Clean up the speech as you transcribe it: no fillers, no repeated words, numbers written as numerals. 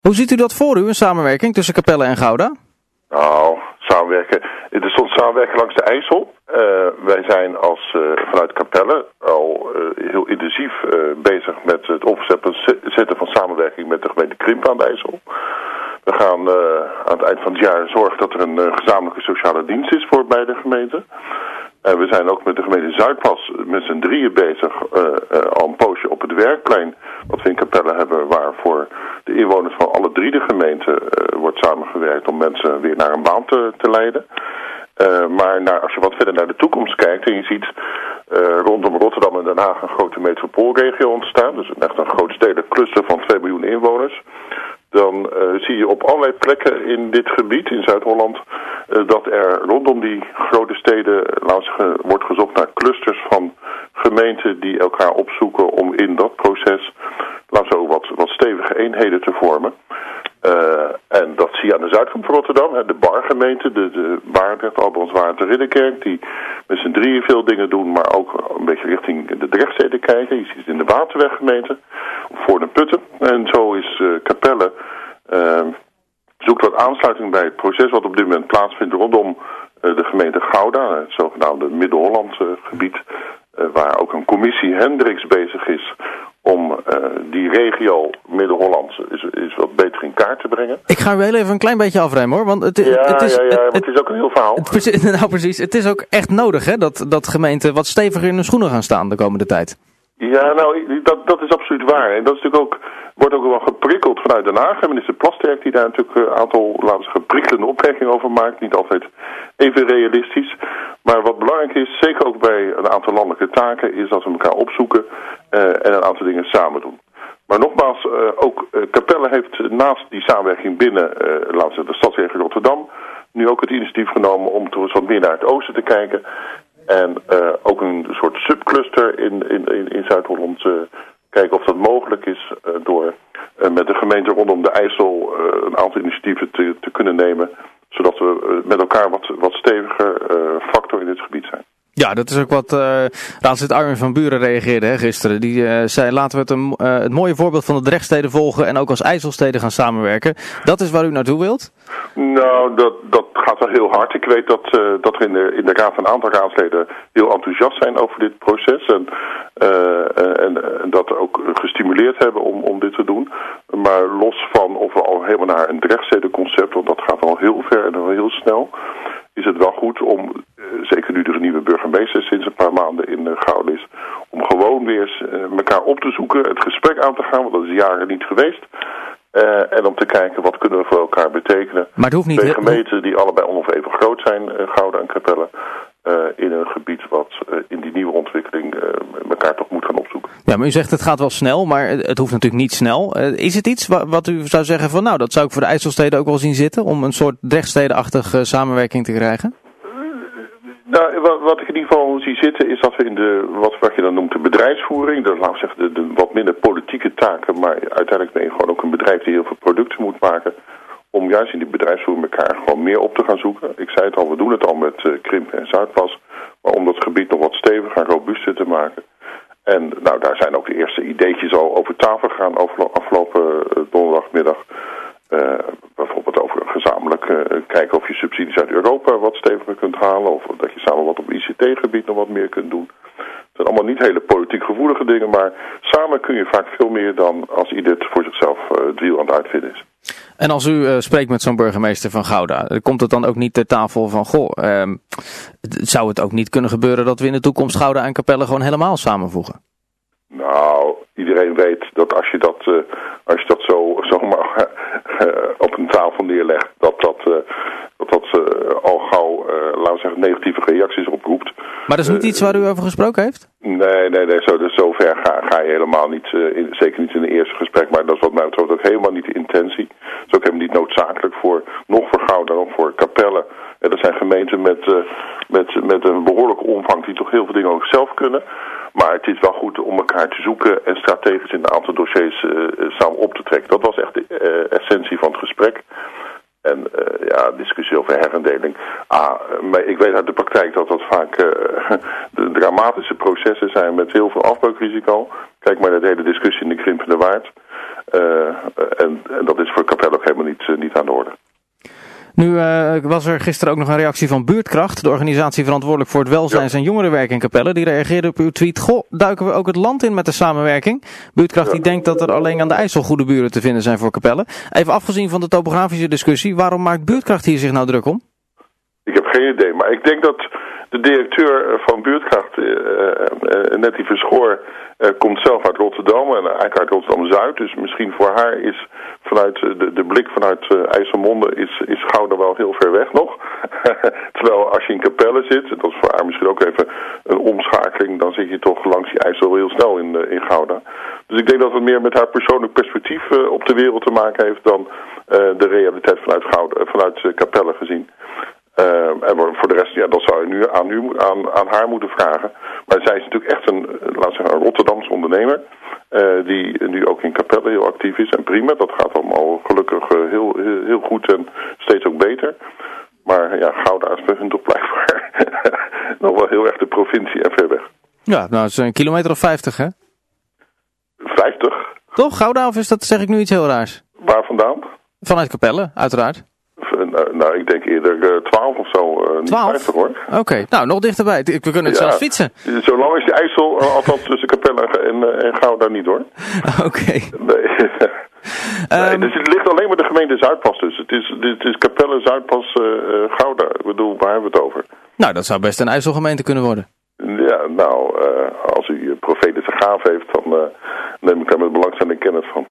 Hoe ziet u dat voor u, een samenwerking tussen Capelle en Gouda? Nou, samenwerken. Er stond samenwerken langs de IJssel. Wij zijn vanuit Capelle al heel intensief bezig met het opzetten van samenwerking met de gemeente Krimpen aan de IJssel. We gaan aan het eind van het jaar zorgen dat er een gezamenlijke sociale dienst is voor beide gemeenten. En we zijn ook met de gemeente Zuidpas met z'n drieën bezig al een poosje op het werkplein wat we in Capelle hebben, waar voor de inwoners van alle drie de gemeenten wordt samengewerkt om mensen weer naar een baan te leiden. Maar als je wat verder naar de toekomst kijkt en je ziet rondom Rotterdam en Den Haag een grote metropoolregio ontstaan, dus echt een grootstedelijk cluster van 2 miljoen inwoners, dan zie je op allerlei plekken in dit gebied, in Zuid-Holland, dat er rondom die grote steden wordt gezocht naar clusters van gemeenten die elkaar opzoeken om in dat proces wat stevige eenheden te vormen. En dat zie je aan de zuidkant van Rotterdam, de Bargemeente, de Baardrecht, Albrandswaard, Ridderkerk, die met z'n drieën veel dingen doen, maar ook een beetje richting de Drechtsteden kijken. Je ziet het in de Waterweggemeente, voor de Putten. En zo is Capelle zoekt wat aansluiting bij het proces wat op dit moment plaatsvindt rondom de gemeente Gouda, het zogenaamde Midden-Holland gebied, waar ook een commissie Hendricks bezig is om die regio Midden-Holland is wat beter in kaart te brengen. Ik ga u heel even een klein beetje afremmen hoor, want het is ook een heel verhaal. Nou precies, het is ook echt nodig hè, dat gemeenten wat steviger in hun schoenen gaan staan de komende tijd. Ja, nou, dat is absoluut waar. En dat is natuurlijk wordt ook wel geprikkeld vanuit Den Haag. Minister Plasterk die daar natuurlijk een aantal, prikkelende opmerkingen over maakt. Niet altijd even realistisch. Maar wat belangrijk is, zeker ook bij een aantal landelijke taken, is dat we elkaar opzoeken en een aantal dingen samen doen. Maar nogmaals, ook Capelle heeft naast die samenwerking binnen de stadsregio Rotterdam nu ook het initiatief genomen om toch eens wat meer naar het oosten te kijken. En ook een soort subcluster in Zuid-Holland kijken of dat mogelijk is door met de gemeente rondom de IJssel een aantal initiatieven te kunnen nemen. Zodat we met elkaar wat steviger factor in dit gebied zijn. Ja, dat is ook wat raadslid Armin van Buren reageerde gisteren. Die zei, laten we het mooie voorbeeld van de Drechtsteden volgen en ook als IJsselsteden gaan samenwerken. Dat is waar u naartoe wilt? Nou, dat gaat wel heel hard. Ik weet dat er in de raad een aantal raadsleden heel enthousiast zijn over dit proces. En dat ook gestimuleerd hebben om dit te doen. Maar los van of we al helemaal naar een Drechtstedenconcept, want dat gaat al heel ver en al heel snel, is het wel goed om, zeker nu er een nieuwe burgemeester sinds een paar maanden in Gouda is, om gewoon weer eens elkaar op te zoeken, het gesprek aan te gaan, want dat is jaren niet geweest. En om te kijken wat kunnen we voor elkaar betekenen. Maar het hoeft niet. Twee gemeenten die allebei ongeveer even groot zijn, Gouda en Capelle, in een gebied wat in die nieuwe ontwikkeling elkaar toch moet gaan opzoeken. Ja, maar u zegt het gaat wel snel, maar het hoeft natuurlijk niet snel. Is het iets wat u zou zeggen van nou, dat zou ik voor de IJsselsteden ook wel zien zitten, om een soort Drechtstedenachtige samenwerking te krijgen? Nou, wat ik in ieder geval zie zitten is dat we in wat je dan noemt de bedrijfsvoering, laten we zeggen de wat minder politieke taken, maar uiteindelijk ben je gewoon ook een bedrijf die heel veel producten moet maken, om juist in die bedrijfsvoering elkaar gewoon meer op te gaan zoeken. Ik zei het al, we doen het al met Krimpen en Zuidpas, maar om dat gebied nog wat steviger en robuuster te maken. En nou, daar zijn ook de eerste ideetjes al over tafel gegaan afgelopen donderdagmiddag. Bijvoorbeeld over gezamenlijk kijken of je subsidies uit Europa wat steviger kunt halen, of dat je samen wat op ICT-gebied nog wat meer kunt doen. Het zijn allemaal niet hele politiek gevoelige dingen, maar samen kun je vaak veel meer dan als ieder voor zichzelf het wiel aan het uitvinden is. En als u spreekt met zo'n burgemeester van Gouda, komt het dan ook niet ter tafel van, zou het ook niet kunnen gebeuren dat we in de toekomst Gouda en Capelle gewoon helemaal samenvoegen? Nou, iedereen weet dat als je dat zomaar op een tafel neerlegt, dat al gauw, laten we zeggen, negatieve reacties oproept. Maar dat is niet iets waar u over gesproken heeft? Nee, zo ver ga je helemaal niet, zeker niet in het eerste gesprek, maar dat is wat mij betreft ook helemaal niet de intentie. Dat is ook helemaal niet noodzakelijk nog voor Gouda, nog voor Capelle. Dat zijn gemeenten met een behoorlijke omvang die toch heel veel dingen ook zelf kunnen. Maar het is wel goed om elkaar te zoeken en strategisch in een aantal dossiers samen op te trekken. Dat was echt de essentie van het gesprek. En discussie over herindeling. Maar ik weet uit de praktijk dat vaak de dramatische processen zijn met heel veel afbreukrisico. Kijk maar naar de hele discussie in de Krimpende Waard. En dat is voor Capelle ook helemaal niet aan de orde. Nu was er gisteren ook nog een reactie van Buurtkracht, de organisatie verantwoordelijk voor het welzijns- en jongerenwerk in Capelle. Die reageerde op uw tweet: goh, duiken we ook het land in met de samenwerking? Buurtkracht die denkt dat er alleen aan de IJssel goede buren te vinden zijn voor Capelle. Even afgezien van de topografische discussie, waarom maakt Buurtkracht hier zich nou druk om? Ik heb geen idee, maar ik denk dat de directeur van Buurtkracht, Nettie Verschoor, komt zelf uit Rotterdam en eigenlijk uit Rotterdam-Zuid. Dus misschien voor haar is vanuit de blik vanuit IJsselmonde is Gouda wel heel ver weg nog. Terwijl als je in Capelle zit, dat is voor haar misschien ook even een omschakeling, dan zit je toch langs die IJssel heel snel in Gouda. Dus ik denk dat het meer met haar persoonlijk perspectief op de wereld te maken heeft dan de realiteit vanuit Capelle gezien. En voor de rest, ja, dat zou je nu aan haar moeten vragen. Maar zij is natuurlijk echt een Rotterdamse ondernemer. Die nu ook in Capelle heel actief is. En prima, dat gaat allemaal gelukkig heel goed en steeds ook beter. Maar ja, Gouda is bij hun toch blijkbaar nog wel heel erg de provincie en ver weg. Ja, nou, het is een kilometer of 50, hè? 50? Toch, Gouda, of zeg ik nu iets heel raars? Waar vandaan? Vanuit Capelle, uiteraard. Nou, ik denk eerder 12 of zo, niet 50 hoor. Oké, nou, nog dichterbij. We kunnen het zelfs fietsen. Zolang is die IJssel, althans tussen Capelle en Gouda niet hoor. Oké. Nee, dus het ligt alleen maar de gemeente Zuidpas dus. Het is Capelle, Zuidpas, Gouda. Ik bedoel, waar hebben we het over? Nou, dat zou best een IJsselgemeente kunnen worden. Ja, nou, als u profetische gaaf heeft, dan neem ik daar met belangstelling kennis van.